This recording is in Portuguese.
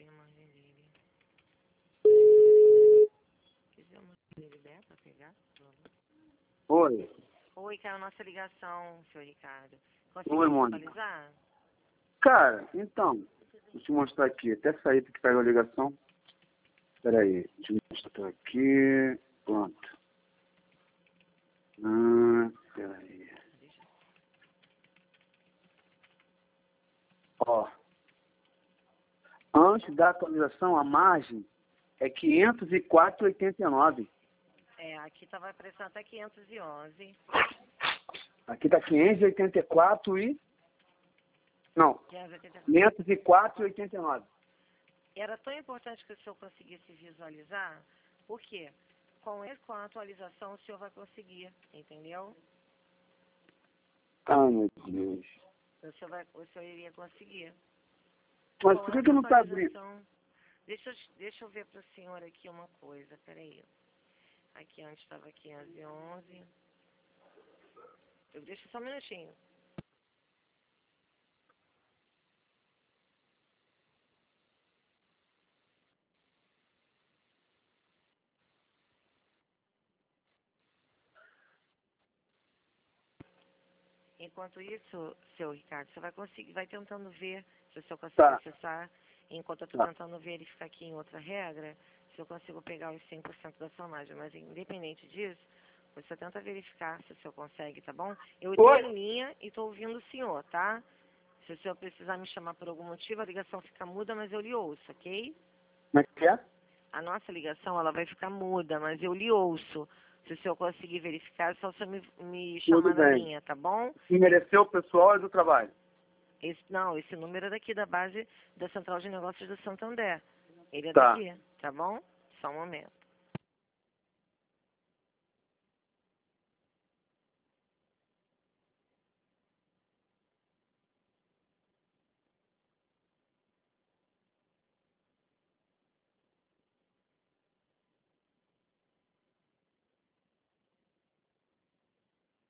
a imagem dele. Quiser a imagem dele, Beto, pra pegar? Oi. Oi, caiu nossa ligação, senhor Ricardo. Oi, Conseguiu Mônica. visualizar? Cara, então, deixa eu te mostrar aqui. Até sair que caiu a ligação. Espera aí, deixa eu mostrar aqui. Pronto. Espera aí. Ó. Antes da atualização, a margem é 504,89. É, aqui tava aparecendo até 511. Aqui tá 584 e... Não, 504,89. Era tão importante que o senhor conseguisse visualizar, porque com a atualização o senhor vai conseguir, entendeu? Ai, meu Deus. O senhor iria conseguir. Mas Com por que essa não tá abrindo? atualização, deixa eu ver para o senhor aqui uma coisa, peraí. Aqui antes estava 511. Deixa só um minutinho. Enquanto isso, seu Ricardo, você vai conseguir, vai tentando ver se o senhor consegue acessar. Enquanto eu estou tentando verificar aqui em outra regra, se eu consigo pegar os 100% da sua margem. Mas independente disso, você tenta verificar se o senhor consegue, tá bom? Eu estou em linha e estou ouvindo o senhor, tá? Se o senhor precisar me chamar por algum motivo, a ligação fica muda, mas eu lhe ouço, ok? Como é que é? A nossa ligação, ela vai ficar muda, mas eu lhe ouço. Se o senhor conseguir verificar, é só o senhor me chamar na linha, tá bom? Se mereceu o pessoal é do trabalho. Esse número é daqui da base da Central de Negócios do Santander. Ele é Tá. daqui, tá bom? Só um momento.